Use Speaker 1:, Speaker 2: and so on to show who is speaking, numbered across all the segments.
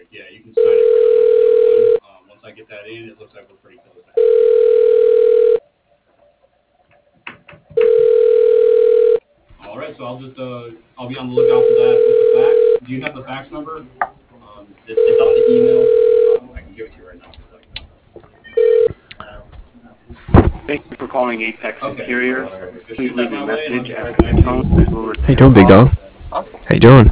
Speaker 1: Yeah, you can sign it right on the one. Once I get that in, it looks like we're pretty close now. All right, so I'll be on the lookout for that with the fax. Do you have the fax number? It's on the email. I can give it to you right now if you'd like.
Speaker 2: Thank you for calling Apex
Speaker 1: Okay.
Speaker 2: Interior.
Speaker 1: Just
Speaker 2: Please
Speaker 1: shoot that
Speaker 2: leave a
Speaker 1: my way, and I'll
Speaker 2: message
Speaker 1: get right
Speaker 2: after
Speaker 1: back
Speaker 2: the
Speaker 1: to
Speaker 2: tone.
Speaker 1: you.
Speaker 2: We'll
Speaker 3: How you
Speaker 2: return your
Speaker 3: doing, big
Speaker 2: call.
Speaker 3: dog? How you doing?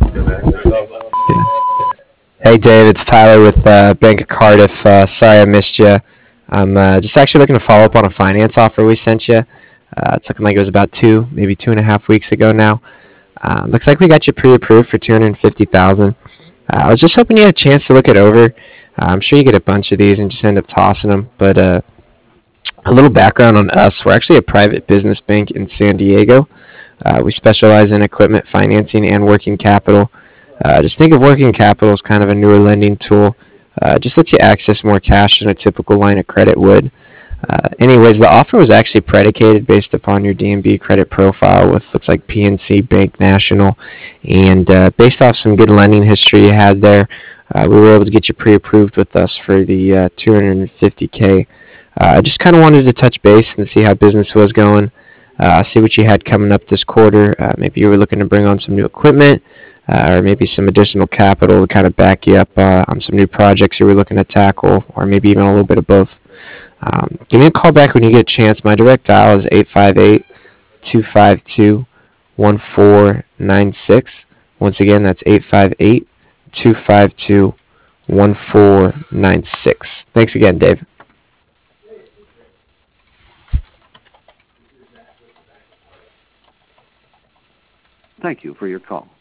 Speaker 3: Hey, Dave, it's Tyler with Bank of Cardiff. Sorry I missed you. I'm just actually looking to follow up on a finance offer we sent you. It's looking like it was about maybe 2.5 weeks ago now. Looks like we got you pre-approved for 250,000. I was just hoping you had a chance to look it over. I'm sure you get a bunch of these and just end up tossing them. But a little background on us: we're actually a private business bank in San Diego. We specialize in equipment financing and working capital. Just think of working capital as kind of a newer lending tool. Just lets you access more cash than a typical line of credit would. Anyways, the offer was actually predicated based upon your DNB credit profile with looks like PNC Bank National, and based off some good lending history you had there, we were able to get you pre-approved with us for the 250K. I just kind of wanted to touch base and see how business was going. See what you had coming up this quarter. Maybe you were looking to bring on some new equipment, or maybe some additional capital to kind of back you up on some new projects you were looking to tackle, or maybe even a little bit of both. Give me a call back when you get a chance. My direct dial is 858-252-1496. Once again, that's 858-252-1496. Thanks again, Dave.
Speaker 2: Thank you for your call.